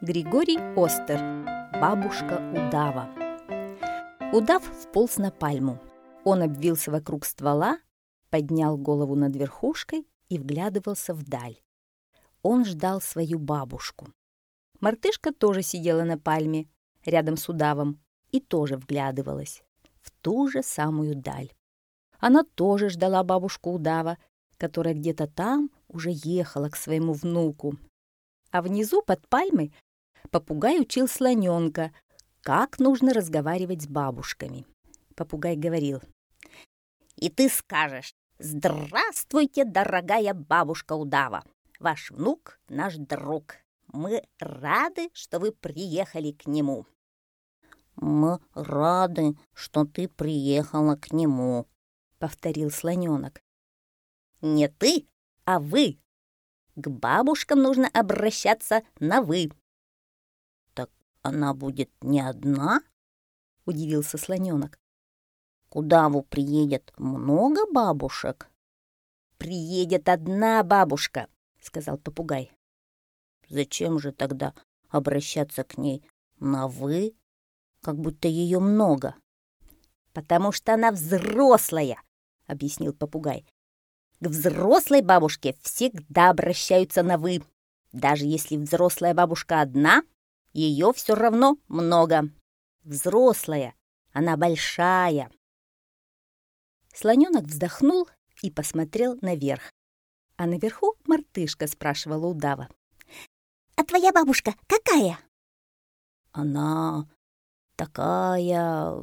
Григорий Остер. Бабушка удава. Удав вполз на пальму. Он обвился вокруг ствола, поднял голову над верхушкой и вглядывался вдаль. Он ждал свою бабушку. Мартышка тоже сидела на пальме, рядом с удавом, и тоже вглядывалась в ту же самую даль. Она тоже ждала бабушку удава, которая где-то там уже ехала к своему внуку. А внизу под пальмой попугай учил слоненка, как нужно разговаривать с бабушками. Попугай говорил: «И ты скажешь: здравствуйте, дорогая бабушка удава! Ваш внук — наш друг. Мы рады, что вы приехали к нему». «Мы рады, что ты приехала к нему», — повторил слоненок. «Не ты, а вы. К бабушкам нужно обращаться на «вы». «Так она будет не одна?» — удивился слоненок. «К удаву приедет много бабушек?» «Приедет одна бабушка», — сказал попугай. «Зачем же тогда обращаться к ней на «вы», как будто ее много?» «Потому что она взрослая», — объяснил попугай. «К взрослой бабушке всегда обращаются на «вы». Даже если взрослая бабушка одна, ее все равно много. Взрослая, она большая». Слоненок вздохнул и посмотрел наверх. А наверху мартышка спрашивала удава: «А твоя бабушка какая?» «Она такая,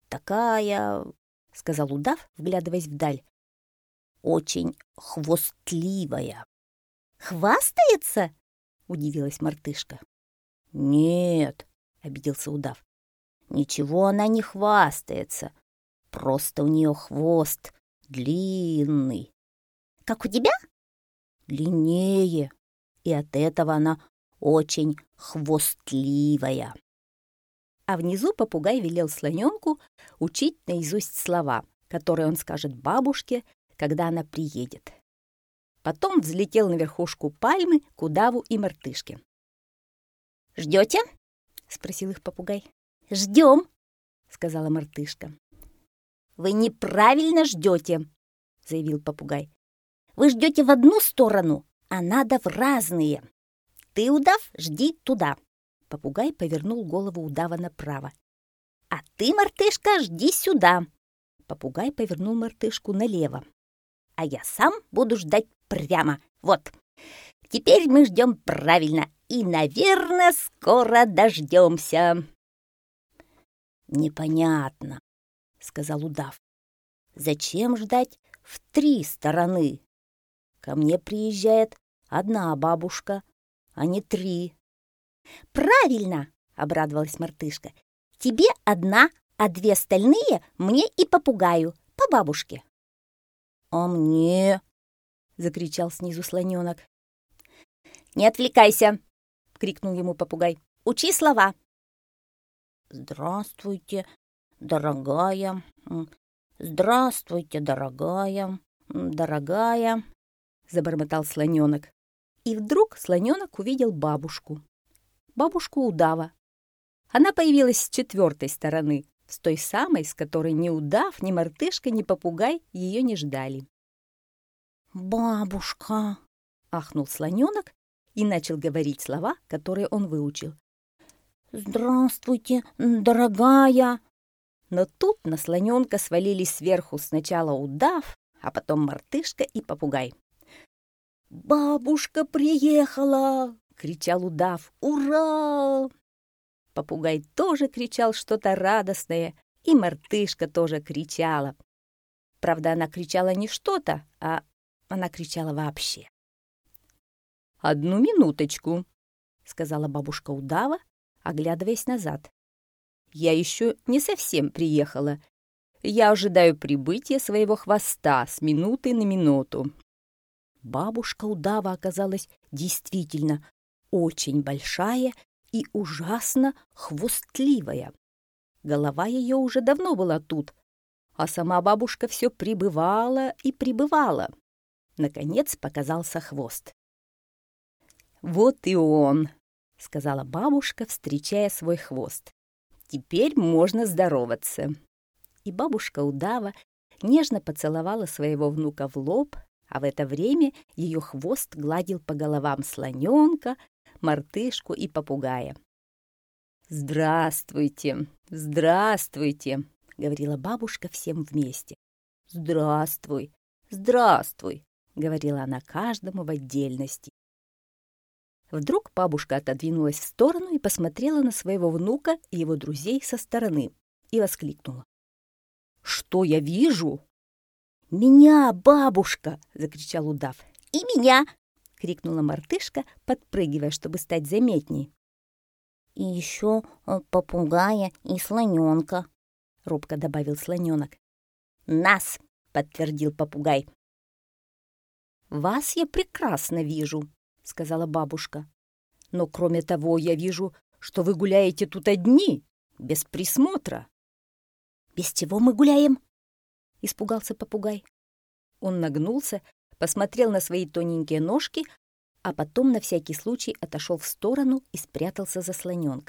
— сказал удав, вглядываясь вдаль, — очень хвостливая». «Хвастается?» — удивилась мартышка. «Нет, — обиделся удав, — ничего она не хвастается. Просто у нее хвост длинный». «Как у тебя?» «Длиннее, и от этого она очень хвостливая». А внизу попугай велел слоненку учить наизусть слова, которые он скажет бабушке, когда она приедет. Потом взлетел на верхушку пальмы к удаву и мартышке. «Ждете?» — спросил их попугай. «Ждем», — сказала мартышка. «Вы неправильно ждете», — заявил попугай. «Вы ждете в одну сторону, а надо в разные. Ты, удав, жди туда». Попугай повернул голову удава направо. «А ты, мартышка, жди сюда». Попугай повернул мартышку налево. «А я сам буду ждать прямо. Вот. Теперь мы ждем правильно и, наверное, скоро дождемся». «Непонятно, — сказал удав. Зачем ждать в 3 стороны? Ко мне приезжает одна бабушка, а не 3. «Правильно!» — обрадовалась мартышка. «Тебе одна, а 2 остальные мне и попугаю, по бабушке». «А мне?» — закричал снизу слоненок. «Не отвлекайся!» — крикнул ему попугай. «Учи слова!» «Здравствуйте, дорогая! Здравствуйте, дорогая! Дорогая!» — забормотал слоненок. И вдруг слоненок увидел бабушку. Бабушку удава. Она появилась с 4 стороны, с той самой, с которой ни удав, ни мартышка, ни попугай ее не ждали. «Бабушка!» — ахнул слоненок и начал говорить слова, которые он выучил. «Здравствуйте, дорогая!» Но тут на слоненка свалились сверху сначала удав, а потом мартышка и попугай. «Бабушка приехала!» — кричал удав. «Ура!» Попугай тоже кричал что-то радостное, и мартышка тоже кричала. Правда, она кричала не что-то, а она кричала вообще. «Одну минуточку», — сказала бабушка удава, оглядываясь назад. «Я еще не совсем приехала. Я ожидаю прибытия своего хвоста с минуты на минуту». Бабушка удава оказалась действительно очень большая и ужасно хвостливая. Голова ее уже давно была тут, а сама бабушка все прибывала и прибывала. Наконец показался хвост. «Вот и он!» — сказала бабушка, встречая свой хвост. «Теперь можно здороваться». И бабушка удава нежно поцеловала своего внука в лоб, а в это время ее хвост гладил по головам слоненка, мартышку и попугая. «Здравствуйте, здравствуйте», — говорила бабушка всем вместе. «Здравствуй, здравствуй», — говорила она каждому в отдельности. Вдруг бабушка отодвинулась в сторону и посмотрела на своего внука и его друзей со стороны и воскликнула: «Что я вижу?» «Меня, бабушка!» — закричал удав. «И меня!» — крикнула мартышка, подпрыгивая, чтобы стать заметней. «И еще попугая и слоненка», — робко добавил слоненок. «Нас!» — подтвердил попугай. «Вас я прекрасно вижу», — сказала бабушка. «Но кроме того, я вижу, что вы гуляете тут одни, без присмотра». «Без чего мы гуляем?» — испугался попугай. Он нагнулся, посмотрел на свои тоненькие ножки, а потом на всякий случай отошел в сторону и спрятался за слоненка.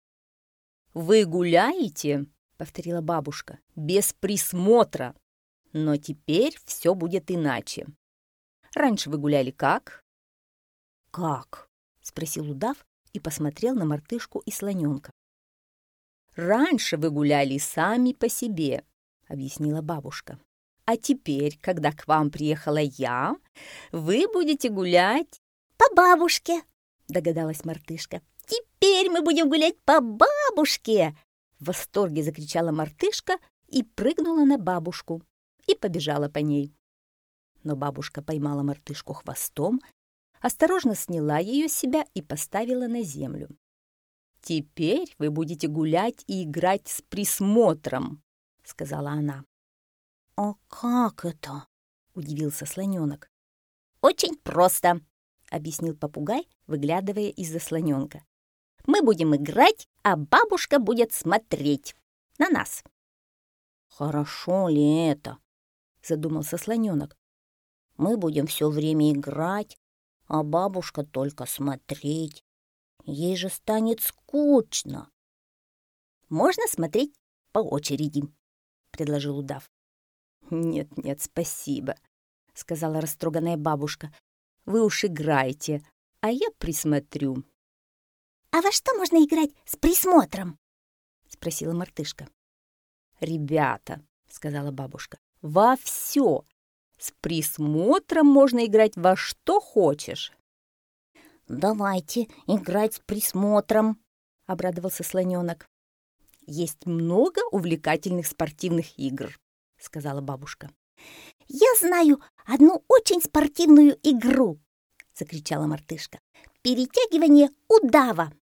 «Вы гуляете?» — повторила бабушка. «Без присмотра. Но теперь все будет иначе. Раньше вы гуляли как?» «Как?» — спросил удав и посмотрел на мартышку и слоненка. «Раньше вы гуляли сами по себе», — объяснила бабушка. «А теперь, когда к вам приехала я, вы будете гулять...» «По бабушке», — догадалась мартышка. «Теперь мы будем гулять по бабушке!» В восторге закричала мартышка и прыгнула на бабушку и побежала по ней. Но бабушка поймала мартышку хвостом, осторожно сняла ее с себя и поставила на землю. «Теперь вы будете гулять и играть с присмотром», — сказала она. «А как это?» — удивился слоненок. «Очень просто», — объяснил попугай, выглядывая из-за слоненка. «Мы будем играть, а бабушка будет смотреть на нас». «Хорошо ли это?» — задумался слоненок. «Мы будем все время играть, а бабушка только смотреть. Ей же станет скучно». «Можно смотреть по очереди», — предложил удав. «Нет, спасибо», — сказала растроганная бабушка. «Вы уж играйте, а я присмотрю». «А во что можно играть с присмотром?» — спросила мартышка. «Ребята», — сказала бабушка, — «во все. С присмотром можно играть во что хочешь». «Давайте играть с присмотром», — обрадовался слоненок. «Есть много увлекательных спортивных игр», — сказала бабушка. «Я знаю одну очень спортивную игру», — закричала мартышка. «Перетягивание удава».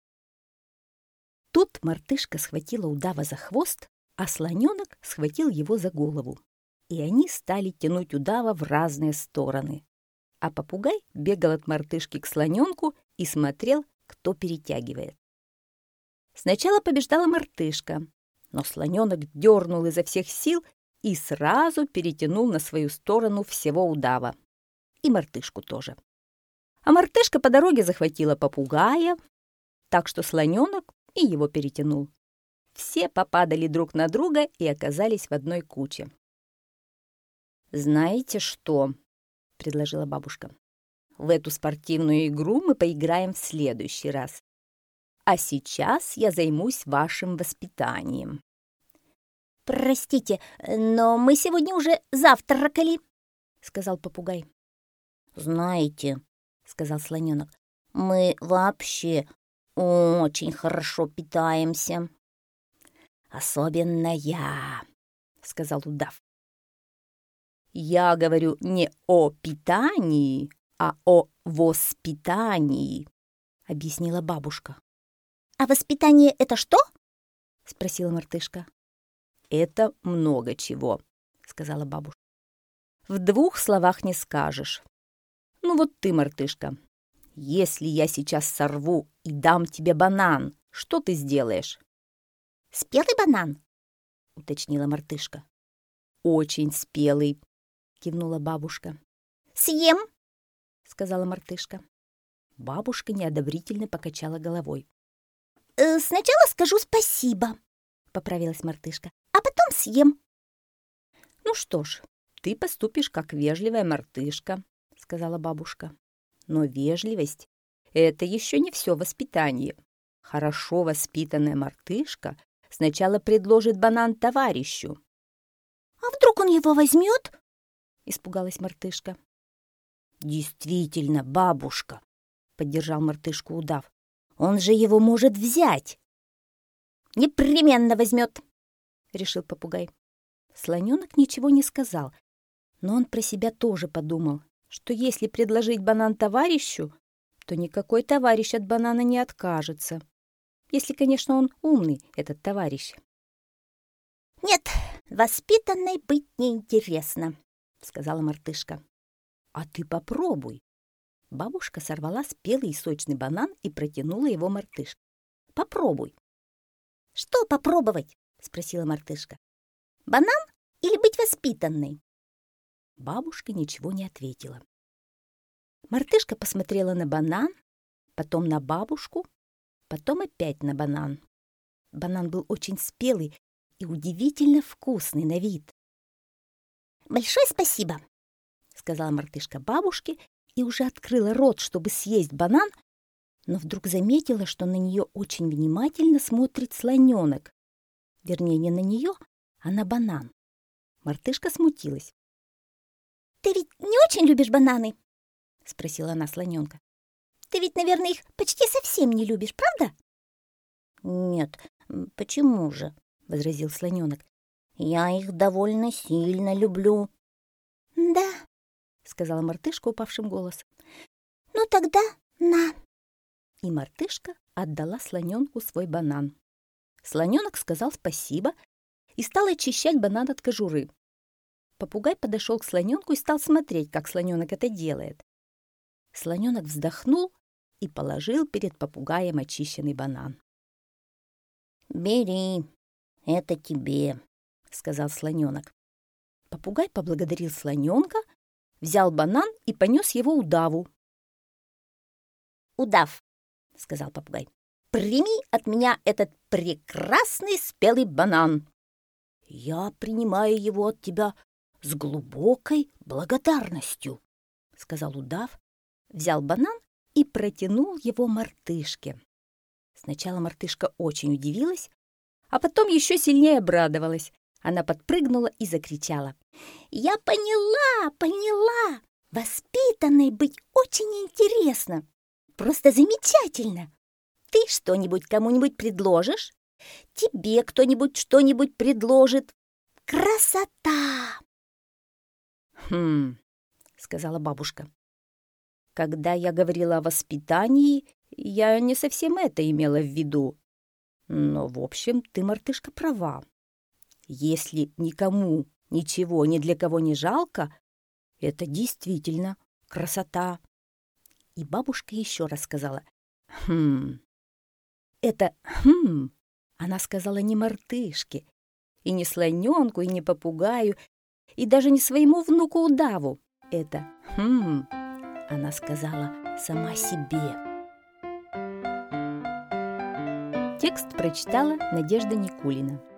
Тут мартышка схватила удава за хвост, а слоненок схватил его за голову. И они стали тянуть удава в разные стороны. А попугай бегал от мартышки к слоненку и смотрел, кто перетягивает. Сначала побеждала мартышка, но слоненок дернул изо всех сил и сразу перетянул на свою сторону всего удава. И мартышку тоже. А мартышка по дороге захватила попугая, так что слоненок и его перетянул. Все попадали друг на друга и оказались в одной куче. «Знаете что?» — предложила бабушка. «В эту спортивную игру мы поиграем в следующий раз. А сейчас я займусь вашим воспитанием». «Простите, но мы сегодня уже завтракали», — сказал попугай. «Знаете», — сказал слоненок, — «мы вообще очень хорошо питаемся». «Особенно я», — сказал удав. «Я говорю не о питании, а о воспитании», — объяснила бабушка. «А воспитание — это что?» — спросила мартышка. «Это много чего», — сказала бабушка. «В двух словах не скажешь. Ну вот ты, мартышка, если я сейчас сорву и дам тебе банан, что ты сделаешь?» «Спелый банан?» — уточнила мартышка. «Очень спелый», — кивнула бабушка. «Съем», — сказала мартышка. Бабушка неодобрительно покачала головой. «Сначала скажу спасибо», — поправилась мартышка, «а потом съем». «Ну что ж, ты поступишь как вежливая мартышка», — сказала бабушка. «Но вежливость — это еще не все воспитание. Хорошо воспитанная мартышка сначала предложит банан товарищу». «А вдруг он его возьмет?» — испугалась мартышка. «Действительно, бабушка», — поддержал мартышку удав. «Он же его может взять». «Непременно возьмет», — решил попугай. Слоненок ничего не сказал, но он про себя тоже подумал, что если предложить банан товарищу, то никакой товарищ от банана не откажется. Если, конечно, он умный, этот товарищ. «Нет, воспитанной быть неинтересно», — сказала мартышка. «А ты попробуй». Бабушка сорвала спелый и сочный банан и протянула его мартышке. «Попробуй». «Что попробовать?» — спросила мартышка. «Банан или быть воспитанной?» Бабушка ничего не ответила. Мартышка посмотрела на банан, потом на бабушку, потом опять на банан. Банан был очень спелый и удивительно вкусный на вид. «Большое спасибо», — сказала мартышка бабушке и уже открыла рот, чтобы съесть банан, но вдруг заметила, что на нее очень внимательно смотрит слоненок. Вернее, не на нее, а на банан. Мартышка смутилась. «Ты ведь не очень любишь бананы?» — спросила она слоненка. «Ты ведь, наверное, их почти совсем не любишь, правда?» «Нет, почему же?» — возразил слоненок. «Я их довольно сильно люблю». «Да», — сказала мартышка упавшим голосом. «Ну тогда на». И мартышка отдала слоненку свой банан. Слоненок сказал спасибо и стал очищать банан от кожуры. Попугай подошел к слоненку и стал смотреть, как слоненок это делает. Слоненок вздохнул и положил перед попугаем очищенный банан. «Бери, это тебе», — сказал слоненок. Попугай поблагодарил слоненка, взял банан и понес его удаву. «Удав», — сказал попугай, — «прими от меня этот прекрасный спелый банан». «Я принимаю его от тебя с глубокой благодарностью», — сказал удав, взял банан и протянул его мартышке. Сначала мартышка очень удивилась, а потом еще сильнее обрадовалась. Она подпрыгнула и закричала: «Я поняла! Воспитанной быть очень интересно! Просто замечательно! Ты что-нибудь кому-нибудь предложишь? Тебе кто-нибудь что-нибудь предложит? Красота!» «Хм», — сказала бабушка. «Когда я говорила о воспитании, я не совсем это имела в виду. Но, в общем, ты, мартышка, права. Если никому ничего ни для кого не жалко, это действительно красота». И бабушка еще раз сказала: «Хм». Это «хм» она сказала не мартышке, и не слоненку, и не попугаю, и даже не своему внуку удаву. Это «хм» она сказала сама себе. Текст прочитала Надежда Никулина.